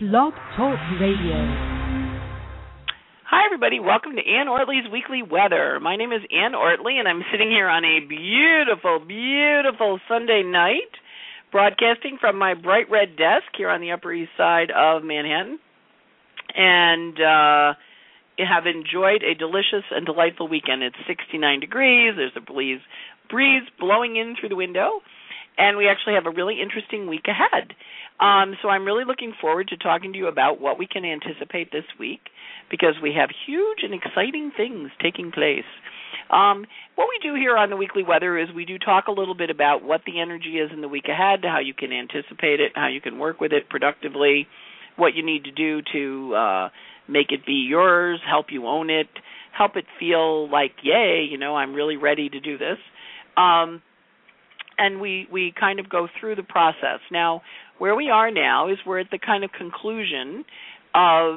Blog Talk Radio. Hi, everybody. Welcome to Ann Ortley's Weekly Weather. My name is Ann Ortley, and I'm sitting here on a beautiful, beautiful Sunday night, broadcasting from my bright red desk here on the Upper East Side of Manhattan. And have enjoyed a delicious and delightful weekend. It's 69 degrees. There's a breeze blowing in through the window. And we actually have a really interesting week ahead. So I'm really looking forward to talking to you about what we can anticipate this week, because we have huge and exciting things taking place. What we do here on the Weekly Weather is we do talk a little bit about what the energy is in the week ahead, how you can anticipate it, how you can work with it productively, what you need to do to make it be yours, help you own it, help it feel like, yay, I'm really ready to do this. And we kind of go through the process. Now, where we are now is we're at the kind of conclusion of,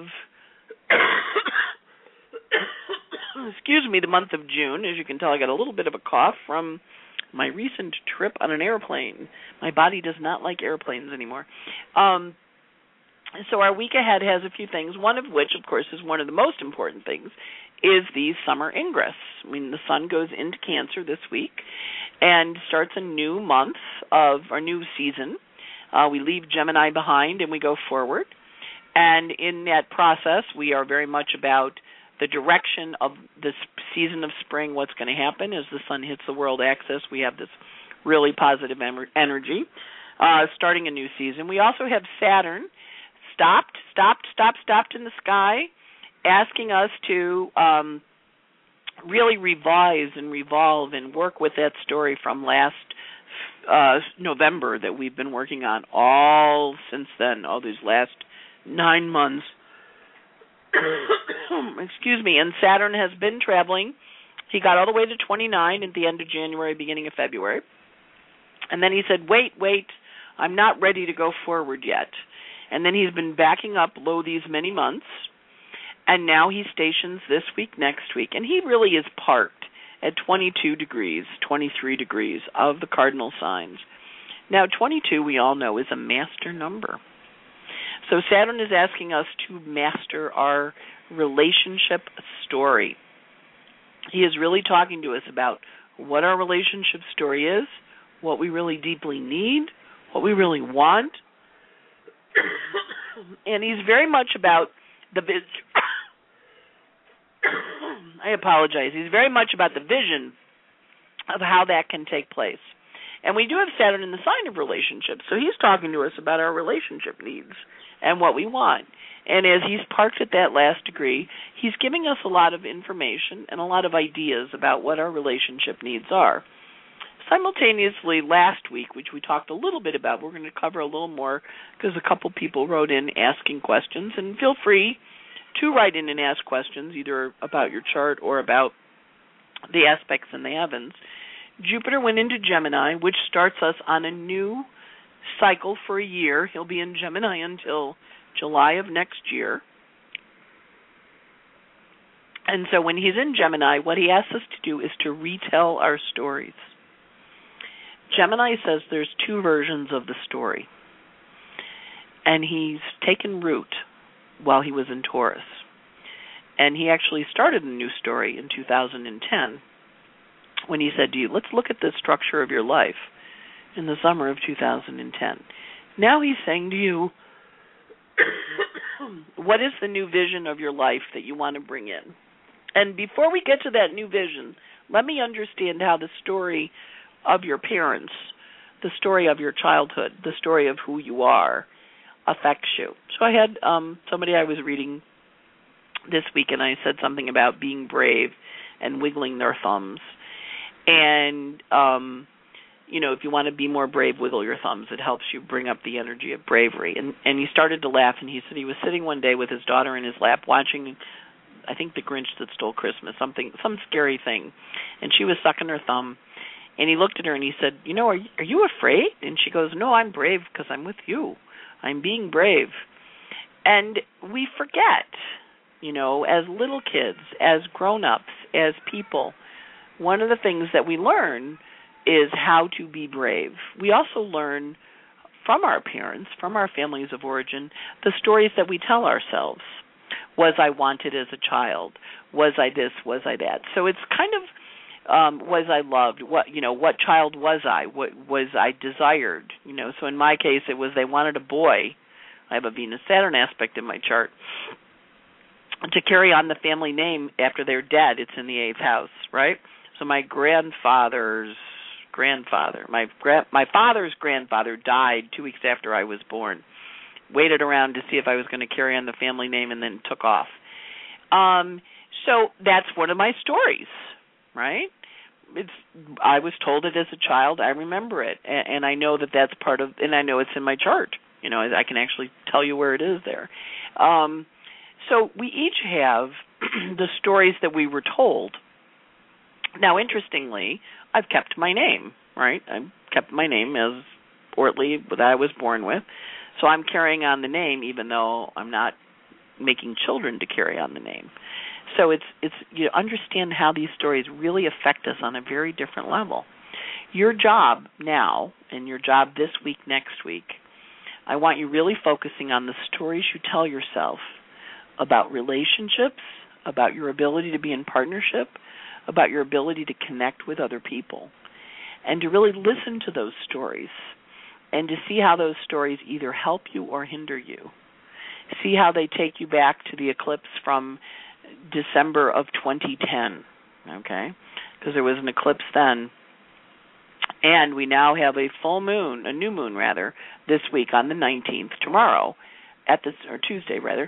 the month of June. As you can tell, I got a little bit of a cough from my recent trip on an airplane. My body does not like airplanes anymore. So our week ahead has a few things, one of which, of course, is one of the most important things, is the summer ingress. I mean, the sun goes into Cancer this week and starts a new month of our new season. We leave Gemini behind and we go forward. And in that process, we are very much about the direction of this season of spring, what's going to happen as the sun hits the world axis. We have this really positive energy starting a new season. We also have Saturn stopped in the sky, asking us to really revise and revolve and work with that story from last November that we've been working on all since then, all these last 9 months. And Saturn has been traveling. He got all the way to 29 at the end of January, beginning of February. And then he said, wait, I'm not ready to go forward yet. And then he's been backing up low these many months. And now he stations this week, next week. And he really is parked at 22 degrees, 23 degrees of the cardinal signs. Now, 22, we all know, is a master number. So Saturn is asking us to master our relationship story. He is really talking to us about what our relationship story is, what we really deeply need, what we really want. And he's very much about the vision. I apologize. He's very much about the vision of how that can take place. And we do have Saturn in the sign of relationships, so he's talking to us about our relationship needs and what we want. And as he's parked at that last degree, he's giving us a lot of information and a lot of ideas about what our relationship needs are. Simultaneously, last week, which we talked a little bit about, we're going to cover a little more because a couple people wrote in asking questions. And feel free to write in and ask questions, either about your chart or about the aspects in the heavens. Jupiter went into Gemini, which starts us on a new cycle for a year. He'll be in Gemini until July of next year. And so when he's in Gemini, what he asks us to do is to retell our stories. Gemini says there's two versions of the story. And he's taken root while he was in Taurus. And he actually started a new story in 2010 when he said to you, let's look at the structure of your life in the summer of 2010. Now he's saying to you, what is the new vision of your life that you want to bring in? And before we get to that new vision, let me understand how the story of your parents, the story of your childhood, the story of who you are, affects you. So I had somebody I was reading this week, and I said something about being brave and wiggling their thumbs. And, if you want to be more brave, wiggle your thumbs. It helps you bring up the energy of bravery. And he started to laugh, and he said he was sitting one day with his daughter in his lap watching, I think, The Grinch That Stole Christmas, some scary thing. And she was sucking her thumb. And he looked at her and he said, are you afraid? And she goes, no, I'm brave because I'm with you. I'm being brave. And we forget, as little kids, as grown-ups, as people, one of the things that we learn is how to be brave. We also learn from our parents, from our families of origin, the stories that we tell ourselves. Was I wanted as a child? Was I this? Was I that? So it's kind of was I loved? What child was I? What was I desired? So in my case, it was they wanted a boy. I have a Venus-Saturn aspect in my chart. To carry on the family name after they're dead, it's in the 8th house, right? So my grandfather's grandfather, my father's grandfather died 2 weeks after I was born. Waited around to see if I was going to carry on the family name and then took off. So that's one of my stories, right? I was told it as a child. I remember it, and I know that that's part of, and I know it's in my chart. I can actually tell you where it is there. So we each have the stories that we were told. Now, interestingly, I've kept my name, right? I've kept my name as Ortley that I was born with. So I'm carrying on the name even though I'm not making children to carry on the name. So it's you understand how these stories really affect us on a very different level. Your job now and your job this week, next week, I want you really focusing on the stories you tell yourself about relationships, about your ability to be in partnership, about your ability to connect with other people, and to really listen to those stories and to see how those stories either help you or hinder you. See how they take you back to the eclipse from December of 2010, okay? Because there was an eclipse then. And we now have a full moon, a new moon rather, this week on the 19th, tomorrow, or Tuesday rather,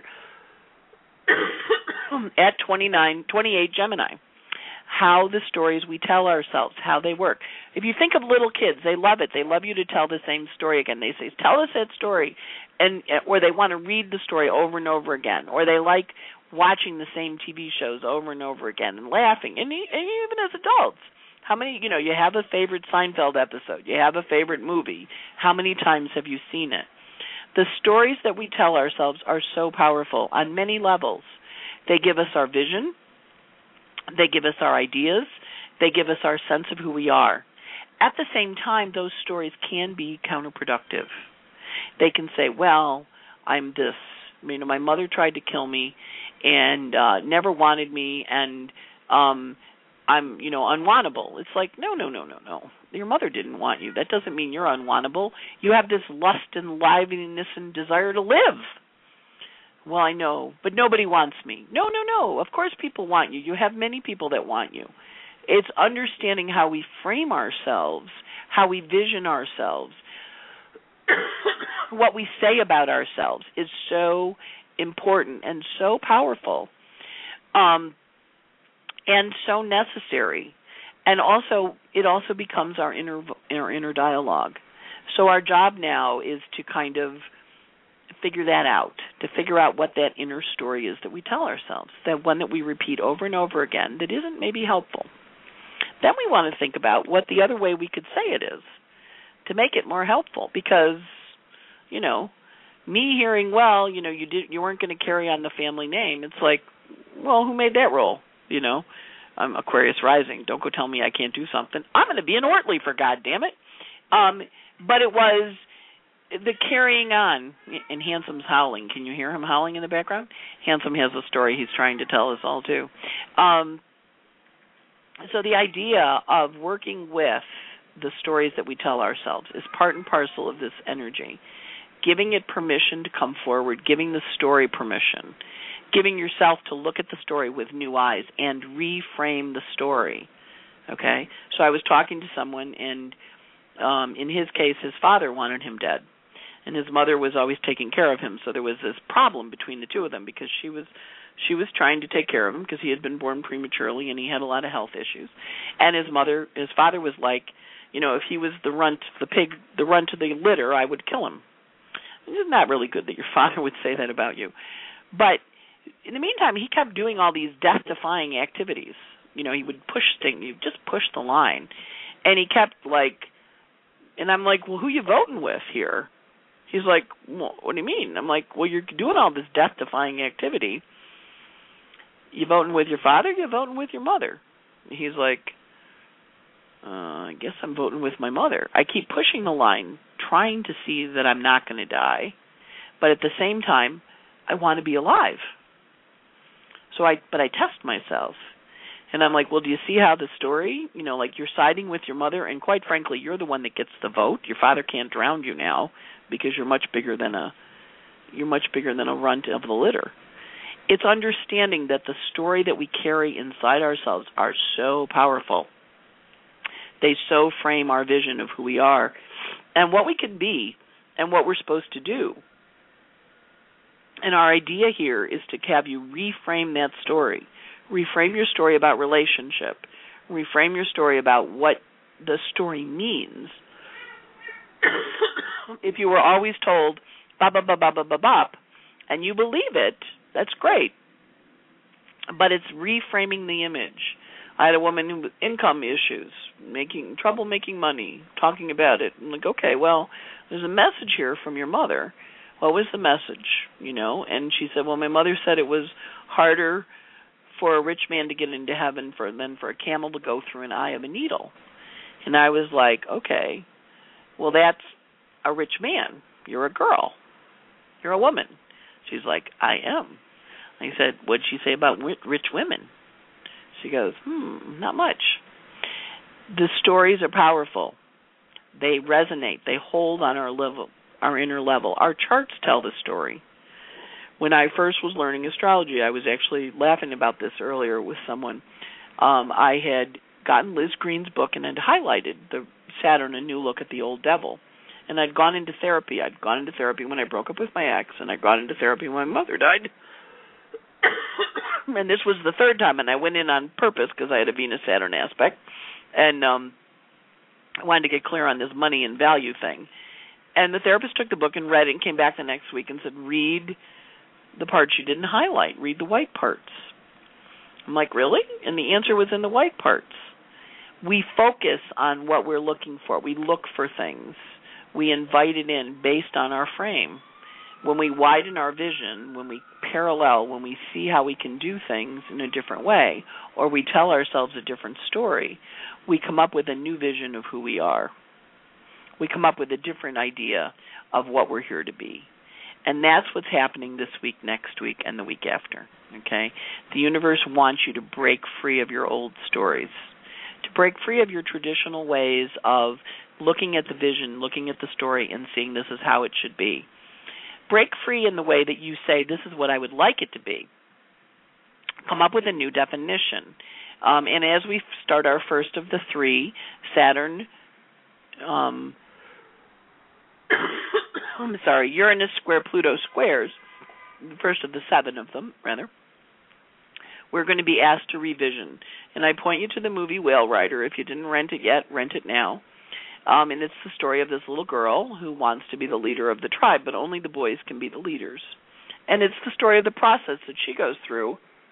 at 28 Gemini. How the stories we tell ourselves, how they work. If you think of little kids, they love it. They love you to tell the same story again. They say, tell us that story, or they want to read the story over and over again, or they like watching the same TV shows over and over again and laughing, and even as adults. How many, you have a favorite Seinfeld episode, you have a favorite movie. How many times have you seen it? The stories that we tell ourselves are so powerful on many levels. They give us our vision. They give us our ideas. They give us our sense of who we are. At the same time, those stories can be counterproductive. They can say, well, I'm this. My mother tried to kill me and never wanted me, and I'm, unwantable. It's like, no. Your mother didn't want you. That doesn't mean you're unwantable. You have this lust and liveliness and desire to live. Well, I know, but nobody wants me. No. Of course people want you. You have many people that want you. It's understanding how we frame ourselves, how we vision ourselves, what we say about ourselves is so important and so powerful, and so necessary. And also, it also becomes our inner dialogue. So our job now is to kind of figure that out, to figure out what that inner story is that we tell ourselves, that one that we repeat over and over again that isn't maybe helpful. Then we want to think about what the other way we could say it is to make it more helpful, because, me hearing, well, you weren't going to carry on the family name, it's like, well, who made that rule? I'm Aquarius rising. Don't go tell me I can't do something. I'm going to be an Ortley, for God damn it. But it was the carrying on, and Handsome's howling. Can you hear him howling in the background? Handsome has a story he's trying to tell us all, too. So the idea of working with the stories that we tell ourselves is part and parcel of this energy. Giving it permission to come forward, giving the story permission, giving yourself to look at the story with new eyes and reframe the story, okay? So I was talking to someone, and in his case, his father wanted him dead, and his mother was always taking care of him, so there was this problem between the two of them because she was trying to take care of him because he had been born prematurely and he had a lot of health issues. And his father was like, if he was the runt of the litter, I would kill him. It's not really good that your father would say that about you. But in the meantime, he kept doing all these death-defying activities. He would push things, he'd just push the line. And he kept and I'm like, well, who you voting with here? He's like, well, what do you mean? I'm like, well, you're doing all this death-defying activity. You voting with your father? You voting with your mother? He's like, I guess I'm voting with my mother. I keep pushing the line. trying to see that I'm not going to die, but at the same time, I want to be alive. But I test myself. And I'm like, well, do you see how the story, like you're siding with your mother, and quite frankly, you're the one that gets the vote. Your father can't drown you now because you're much bigger than a runt of the litter. It's understanding that the story that we carry inside ourselves are so powerful. They so frame our vision of who we are and what we can be and what we're supposed to do. And our idea here is to have you reframe that story. Reframe your story about relationship. Reframe your story about what the story means. If you were always told, bop, bop, bop, bop, bop, bop, bop, and you believe it, that's great. But it's reframing the image. I had a woman with income issues, trouble making money, talking about it. I'm like, okay, well, there's a message here from your mother. What was the message, And she said, well, my mother said it was harder for a rich man to get into heaven than for a camel to go through an eye of a needle. And I was like, okay, well, that's a rich man. You're a girl. You're a woman. She's like, I am. I said, what'd she say about rich women? She goes, not much. The stories are powerful. They resonate. They hold on our inner level. Our charts tell the story. When I first was learning astrology, I was actually laughing about this earlier with someone. I had gotten Liz Green's book and had highlighted the Saturn, A New Look at the Old Devil. And I'd gone into therapy. I'd gone into therapy when I broke up with my ex, and I got into therapy when my mother died. And this was the third time, and I went in on purpose because I had a Venus-Saturn aspect, and I wanted to get clear on this money and value thing. And the therapist took the book and read it and came back the next week and said, read the parts you didn't highlight. Read the white parts. I'm like, really? And the answer was in the white parts. We focus on what we're looking for. We look for things. We invite it in based on our frame. When we widen our vision, when we parallel, when we see how we can do things in a different way, or we tell ourselves a different story, we come up with a new vision of who we are. We come up with a different idea of what we're here to be. And that's what's happening this week, next week, and the week after. Okay? The universe wants you to break free of your old stories, to break free of your traditional ways of looking at the vision, looking at the story, and seeing this is how it should be. Break free in the way that you say, this is what I would like it to be. Come up with a new definition. And as we start our first of the three, Saturn, Uranus square Pluto squares, the first of the 7 of them, rather, we're going to be asked to revision. And I point you to the movie Whale Rider. If you didn't rent it yet, rent it now. And it's the story of this little girl who wants to be the leader of the tribe, but only the boys can be the leaders. And it's the story of the process that she goes through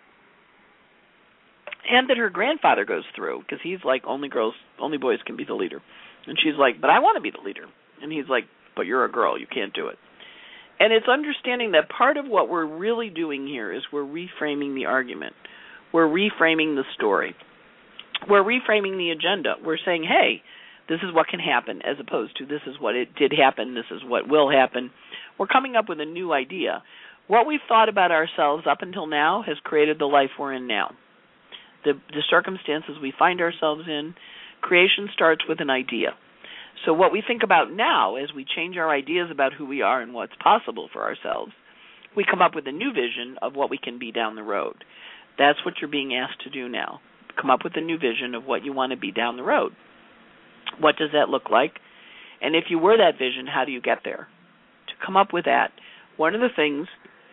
and that her grandfather goes through, because he's like, only boys can be the leader. And she's like, but I want to be the leader. And he's like, but you're a girl, you can't do it. And it's understanding that part of what we're really doing here is we're reframing the argument. We're reframing the story. We're reframing the agenda. We're saying, hey, this is what can happen, as opposed to this is what it did happen, this is what will happen. We're coming up with a new idea. What we've thought about ourselves up until now has created the life we're in now. The circumstances we find ourselves in, creation starts with an idea. So what we think about now, as we change our ideas about who we are and what's possible for ourselves, we come up with a new vision of what we can be down the road. That's what you're being asked to do now. Come up with a new vision of what you want to be down the road. What does that look like? And if you were that vision, how do you get there? To come up with that, one of the things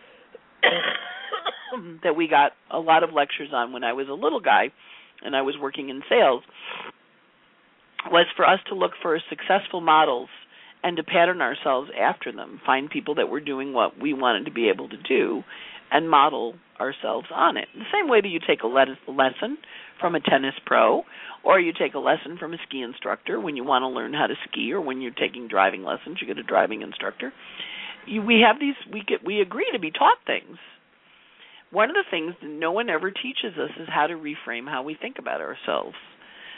that we got a lot of lectures on when I was a little guy and I was working in sales was for us to look for successful models and to pattern ourselves after them, find people that were doing what we wanted to be able to do and model ourselves on it. The same way that you take a lesson from a tennis pro, or you take a lesson from a ski instructor when you want to learn how to ski, or when you're taking driving lessons, you get a driving instructor. We agree to be taught things. One of the things that no one ever teaches us is how to reframe how we think about ourselves.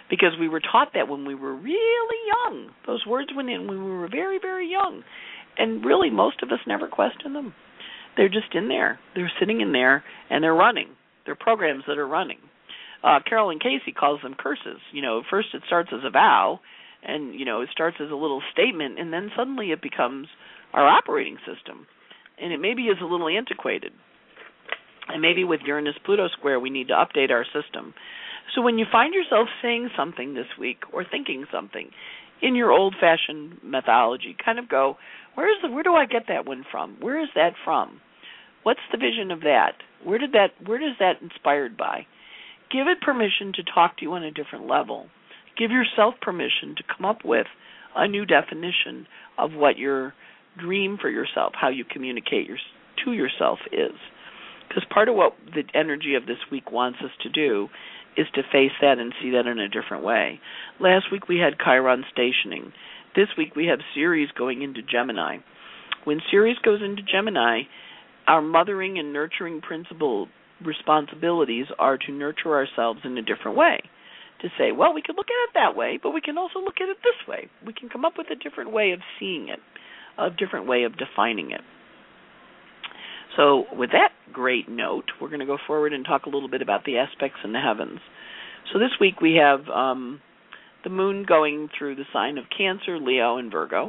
because we were taught that when we were really young. Those words went in when we were very, very young. And really, most of us never question them. They're just in there. They're sitting in there, and they're running. They're programs that are running. Carolyn Casey calls them curses. First it starts as a vow, and, it starts as a little statement, and then suddenly it becomes our operating system. And it maybe is a little antiquated. And maybe with Uranus-Pluto square, we need to update our system. So when you find yourself saying something this week or thinking something in your old-fashioned methodology, kind of go, where do I get that one from? Where is that from? What's the vision of that? Where is that inspired by? Give it permission to talk to you on a different level. Give yourself permission to come up with a new definition of what your dream for yourself, how you communicate to yourself is. Because part of what the energy of this week wants us to do is to face that and see that in a different way. Last week we had Chiron stationing. This week we have Ceres going into Gemini. When Ceres goes into Gemini, our mothering and nurturing responsibilities are to nurture ourselves in a different way. To say, well, we can look at it that way, but we can also look at it this way. We can come up with a different way of seeing it, a different way of defining it. So with that great note, we're going to go forward and talk a little bit about the aspects in the heavens. So this week we have the moon going through the sign of Cancer, Leo, and Virgo.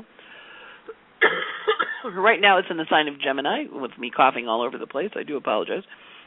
Right now it's in the sign of Gemini, with me coughing all over the place. I do apologize.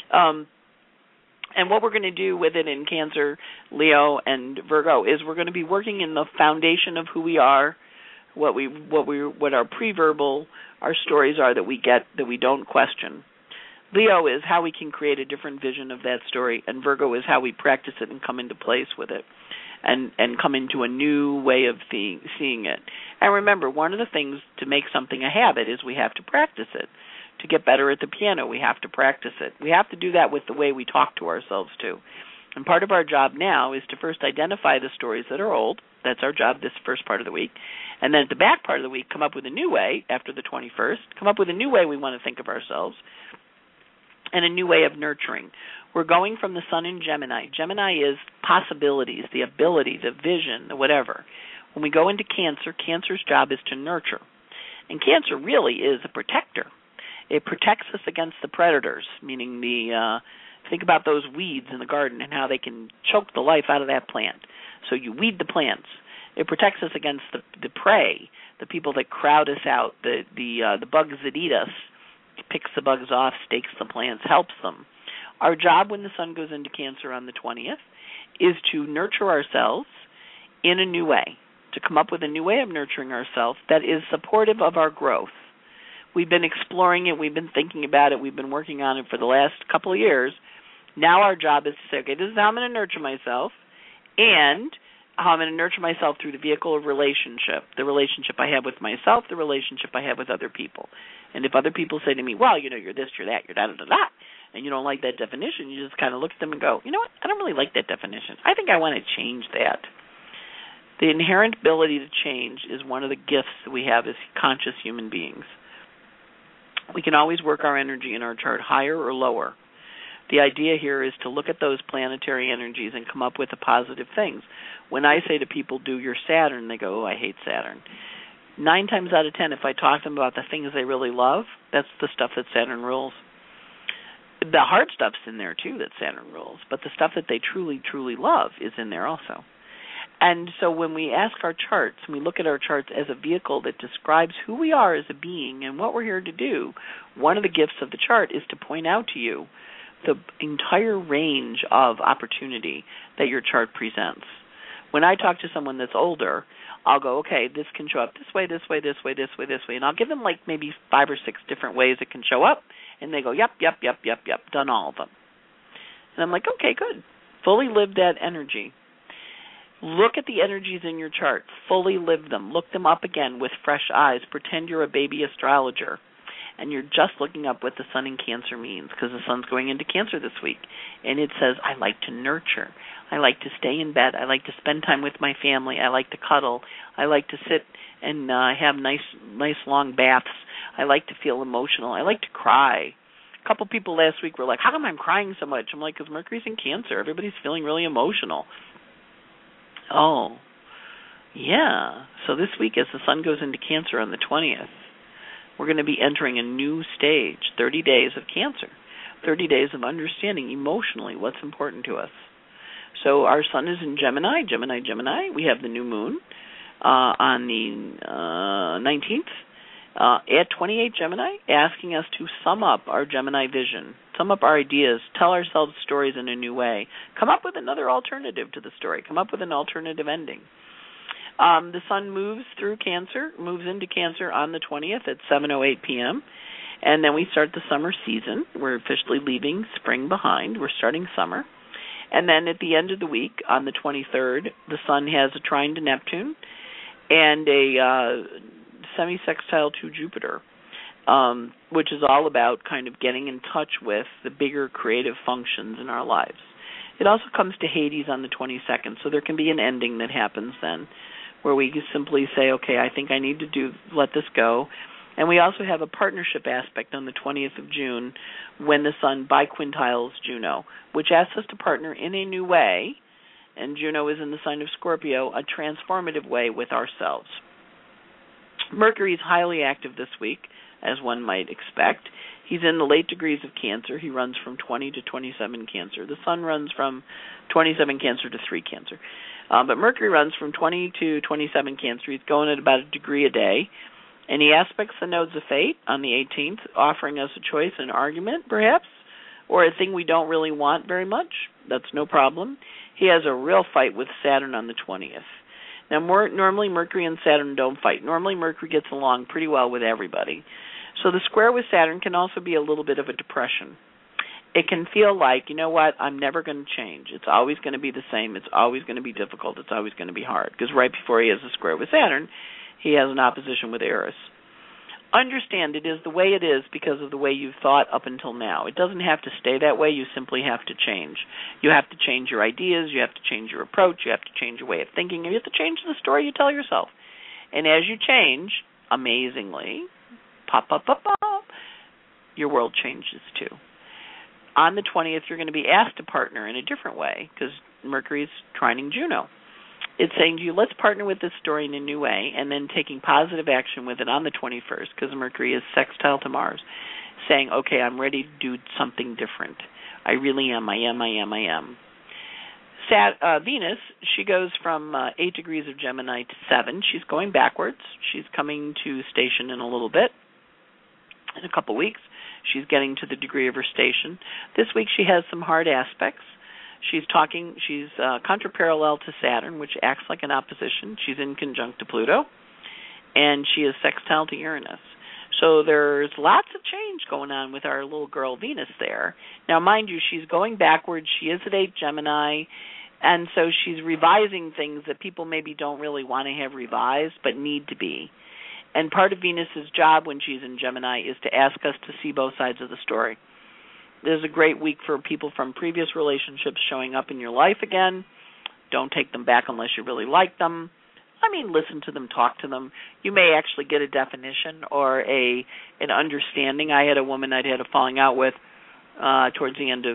And what we're going to do with it in Cancer, Leo, and Virgo is we're going to be working in the foundation of who we are, what our pre-verbal, our stories are that we get, that we don't question. Leo is how we can create a different vision of that story, and Virgo is how we practice it and come into place with it, and come into a new way of seeing it. And remember, one of the things to make something a habit is we have to practice it. To get better at the piano, we have to practice it. We have to do that with the way we talk to ourselves, too. And part of our job now is to first identify the stories that are old. That's our job this first part of the week. And then at the back part of the week, come up with a new way, after the 21st, come up with a new way we want to think of ourselves, and a new way of nurturing. We're going from the sun in Gemini. Gemini is possibilities, the ability, the vision, the whatever. When we go into Cancer, Cancer's job is to nurture. And Cancer really is a protector. It protects us against the predators, meaning think about those weeds in the garden and how they can choke the life out of that plant. So you weed the plants. It protects us against the prey, the people that crowd us out, the bugs that eat us. It picks the bugs off, stakes the plants, helps them. Our job when the sun goes into Cancer on the 20th is to nurture ourselves in a new way, to come up with a new way of nurturing ourselves that is supportive of our growth. We've been exploring it. We've been thinking about it. We've been working on it for the last couple of years. Now our job is to say, okay, this is how I'm going to nurture myself, and how I'm going to nurture myself through the vehicle of relationship, the relationship I have with myself, the relationship I have with other people. And if other people say to me, well, you're this, you're that, you're da-da-da-da, and you don't like that definition, you just kind of look at them and go, you know what, I don't really like that definition. I think I want to change that. The inherent ability to change is one of the gifts that we have as conscious human beings. We can always work our energy in our chart higher or lower. The idea here is to look at those planetary energies and come up with the positive things. When I say to people, do your Saturn, they go, oh, I hate Saturn. 9 times out of 10, if I talk to them about the things they really love, that's the stuff that Saturn rules. The hard stuff's in there, too, that Saturn rules. But the stuff that they truly, truly love is in there also. And so when we ask our charts, we look at our charts as a vehicle that describes who we are as a being and what we're here to do, one of the gifts of the chart is to point out to you the entire range of opportunity that your chart presents. When I talk to someone that's older, I'll go, okay, this can show up this way, this way, this way, this way, this way. And I'll give them like maybe 5 or 6 different ways it can show up. And they go, yep, done all of them. And I'm like, okay, good. Fully live that energy. Look at the energies in your chart. Fully live them. Look them up again with fresh eyes. Pretend you're a baby astrologer. And you're just looking up what the sun in Cancer means, because the sun's going into Cancer this week. And it says, I like to nurture. I like to stay in bed. I like to spend time with my family. I like to cuddle. I like to sit and have nice long baths. I like to feel emotional. I like to cry. A couple people last week were like, how come I'm crying so much? I'm like, because Mercury's in Cancer. Everybody's feeling really emotional. Oh, yeah. So this week, as the sun goes into Cancer on the 20th, we're going to be entering a new stage, 30 days of Cancer, 30 days of understanding emotionally what's important to us. So our sun is in Gemini. We have the new moon on the 19th at 28 Gemini, asking us to sum up our Gemini vision, sum up our ideas, tell ourselves stories in a new way, come up with another alternative to the story, come up with an alternative ending. The sun moves through Cancer, moves into Cancer on the 20th at 7:08 p.m., and then we start the summer season. We're officially leaving spring behind. We're starting summer. And then at the end of the week, on the 23rd, the sun has a trine to Neptune and a semi-sextile to Jupiter, which is all about kind of getting in touch with the bigger creative functions in our lives. It also comes to Hades on the 22nd, so there can be an ending that happens then, where we simply say, okay, I think I need to let this go. And we also have a partnership aspect on the 20th of June when the sun biquintiles Juno, which asks us to partner in a new way, and Juno is in the sign of Scorpio, a transformative way with ourselves. Mercury is highly active this week, as one might expect. He's in the late degrees of Cancer. He runs from 20 to 27 Cancer. The sun runs from 27 Cancer to 3 Cancer. But Mercury runs from 20 to 27 Cancer. He's going at about a degree a day. And he aspects the nodes of fate on the 18th, offering us a choice, an argument, perhaps, or a thing we don't really want very much. That's no problem. He has a real fight with Saturn on the 20th. Now, normally Mercury and Saturn don't fight. Normally Mercury gets along pretty well with everybody. So the square with Saturn can also be a little bit of a depression. It can feel like, you know what, I'm never going to change. It's always going to be the same. It's always going to be difficult. It's always going to be hard. Because right before he has a square with Saturn, he has an opposition with Eris. Understand it is the way it is because of the way you've thought up until now. It doesn't have to stay that way. You simply have to change. You have to change your ideas. You have to change your approach. You have to change your way of thinking. You have to change the story you tell yourself. And as you change, amazingly, pop, your world changes too. On the 20th, you're going to be asked to partner in a different way because Mercury is trining Juno. It's saying to you, let's partner with this story in a new way, and then taking positive action with it on the 21st, because Mercury is sextile to Mars, saying, okay, I'm ready to do something different. I really am. I am. Venus, she goes from 8 degrees of Gemini to 7. She's going backwards. She's coming to station in a little bit, in a couple weeks. She's getting to the degree of her station. This week she has some hard aspects. She's contraparallel to Saturn, which acts like an opposition. She's in conjunct to Pluto, and she is sextile to Uranus. So there's lots of change going on with our little girl Venus there. Now, mind you, she's going backwards. She is at 8 Gemini, and so she's revising things that people maybe don't really want to have revised but need to be. And part of Venus's job when she's in Gemini is to ask us to see both sides of the story. This is a great week for people from previous relationships showing up in your life again. Don't take them back unless you really like them. Listen to them, talk to them. You may actually get a definition or an understanding. I had a woman I'd had a falling out with towards the end of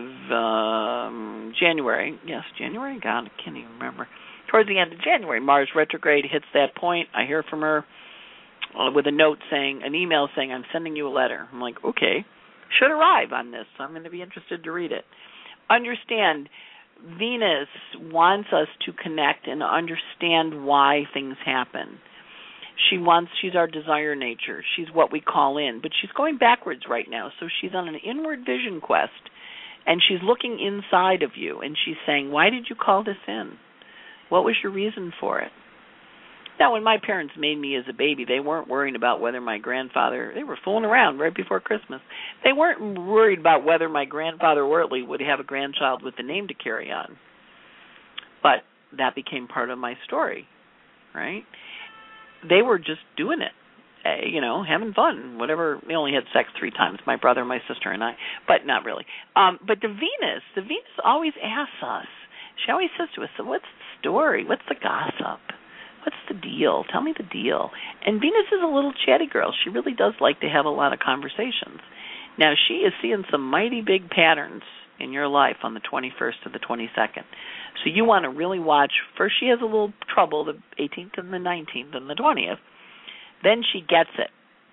January. Yes, January? God, I can't even remember. Towards the end of January, Mars retrograde hits that point. I hear from her with an email saying, I'm sending you a letter. I'm like, okay. Should arrive on this, so I'm going to be interested to read it. Understand, Venus wants us to connect and understand why things happen. She's our desire nature. She's what we call in, but she's going backwards right now, so she's on an inward vision quest, and she's looking inside of you, and she's saying, why did you call this in? What was your reason for it? Now, when my parents made me as a baby, they weren't worried about whether they were fooling around right before Christmas. They weren't worried about whether my grandfather Wortley would have a grandchild with the name to carry on. But that became part of my story, right? They were just doing it, having fun, whatever. They only had sex 3 times, my brother, my sister, and I, but not really. But the Venus always asks us, she always says to us, so what's the story? What's the gossip? What's the deal? Tell me the deal. And Venus is a little chatty girl. She really does like to have a lot of conversations. Now, she is seeing some mighty big patterns in your life on the 21st to the 22nd. So you want to really watch. First, she has a little trouble, the 18th and the 19th and the 20th. Then she gets it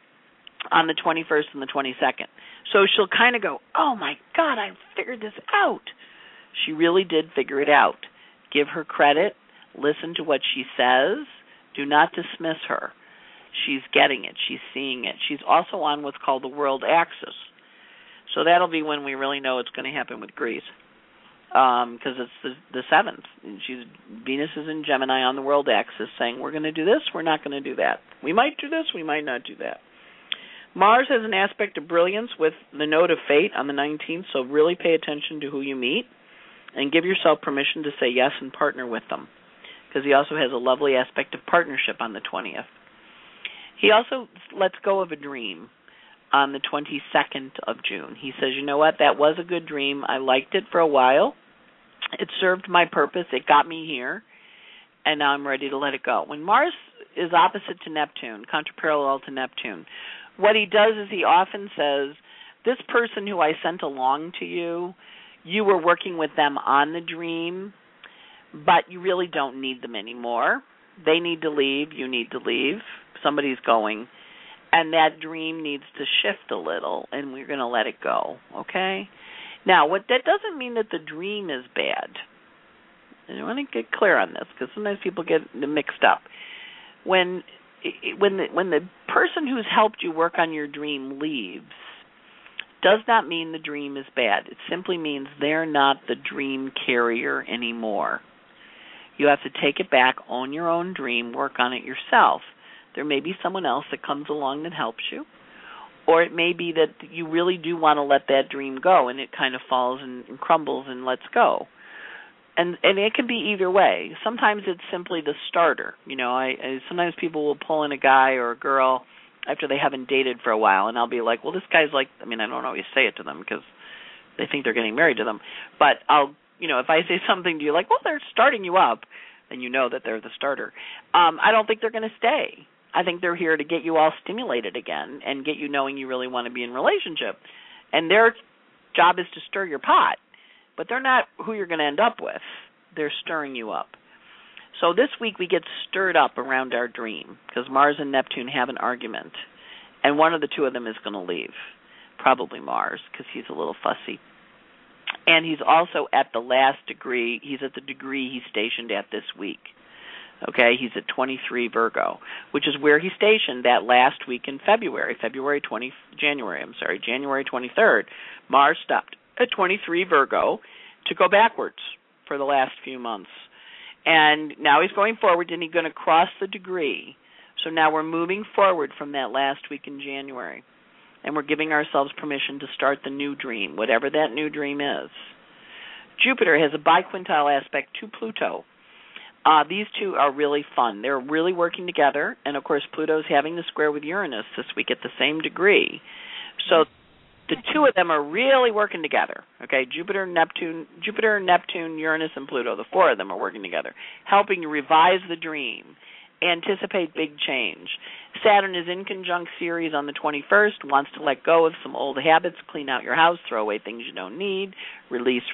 on the 21st and the 22nd. So she'll kind of go, oh, my God, I figured this out. She really did figure it out. Give her credit. Listen to what she says. Do not dismiss her. She's getting it. She's seeing it. She's also on what's called the world axis. So that'll be when we really know it's going to happen with Greece, because it's the 7th. Venus is in Gemini on the world axis saying, we're going to do this, we're not going to do that. We might do this, we might not do that. Mars has an aspect of brilliance with the node of fate on the 19th, so really pay attention to who you meet and give yourself permission to say yes and partner with them, because he also has a lovely aspect of partnership on the 20th. He also lets go of a dream on the 22nd of June. He says, you know what, that was a good dream. I liked it for a while. It served my purpose. It got me here, and now I'm ready to let it go. When Mars is opposite to Neptune, contraparallel to Neptune, what he does is he often says, this person who I sent along to you, you were working with them on the dream, but you really don't need them anymore. They need to leave. You need to leave. Somebody's going. And that dream needs to shift a little, and we're going to let it go, okay? Now, that doesn't mean that the dream is bad. And I want to get clear on this, because sometimes people get mixed up. When the person who's helped you work on your dream leaves, does not mean the dream is bad. It simply means they're not the dream carrier anymore. You have to take it back, own your own dream, work on it yourself. There may be someone else that comes along that helps you, or it may be that you really do want to let that dream go and it kind of falls and crumbles and lets go. And it can be either way. Sometimes it's simply the starter. You know, sometimes people will pull in a guy or a girl after they haven't dated for a while, and I'll be like, well, this guy's like, I mean, I don't always say it to them because they think they're getting married to them, but if I say something to you like, well, they're starting you up, then you know that they're the starter. I don't think they're going to stay. I think they're here to get you all stimulated again and get you knowing you really want to be in a relationship. And their job is to stir your pot, but they're not who you're going to end up with. They're stirring you up. So this week we get stirred up around our dream because Mars and Neptune have an argument, and one of the two of them is going to leave, probably Mars because he's a little fussy. And he's also at the last degree. He's at the degree he's stationed at this week. Okay, he's at 23 Virgo, which is where he stationed that last week in January 23rd. Mars stopped at 23 Virgo to go backwards for the last few months. And now he's going forward, and he's going to cross the degree. So now we're moving forward from that last week in January, and we're giving ourselves permission to start the new dream, whatever that new dream is. Jupiter has a biquintile aspect to Pluto. These two are really fun. They're really working together, and of course Pluto's having the square with Uranus this week at the same degree. So the two of them are really working together. Okay, Jupiter, Neptune, Uranus, and Pluto, the four of them are working together, helping you revise the dream, anticipate big change. Saturn is in conjunct Ceres on the 21st, wants to let go of some old habits, clean out your house, throw away things you don't need, release.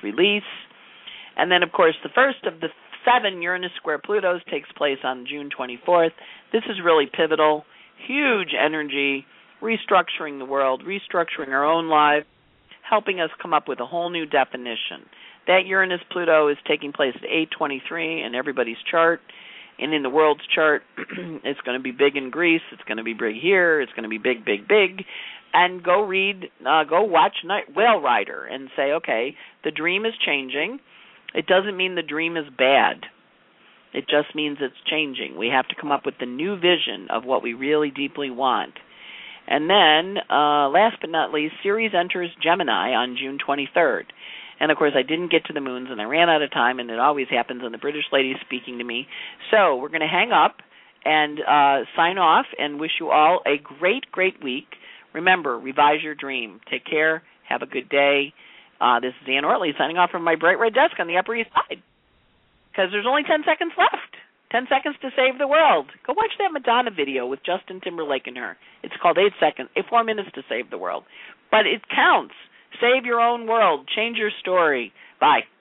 And then, of course, the first of the 7 Uranus square Plutos takes place on June 24th. This is really pivotal, huge energy, restructuring the world, restructuring our own lives, helping us come up with a whole new definition. That Uranus-Pluto is taking place at 8:23 in everybody's chart, and in the world's chart, it's going to be big in Greece, it's going to be big here, it's going to be big, big, big. And go watch Whale Rider and say, okay, the dream is changing. It doesn't mean the dream is bad. It just means it's changing. We have to come up with the new vision of what we really deeply want. And then, last but not least, Ceres enters Gemini on June 23rd. And, of course, I didn't get to the moons, and I ran out of time, and it always happens when the British lady's speaking to me. So we're going to hang up and sign off and wish you all a great, great week. Remember, revise your dream. Take care. Have a good day. This is Ann Ortley signing off from my bright red desk on the Upper East Side because there's only 10 seconds left. 10 seconds to save the world. Go watch that Madonna video with Justin Timberlake and her. It's called 4 minutes to save the world. But it counts. Save your own world. Change your story. Bye.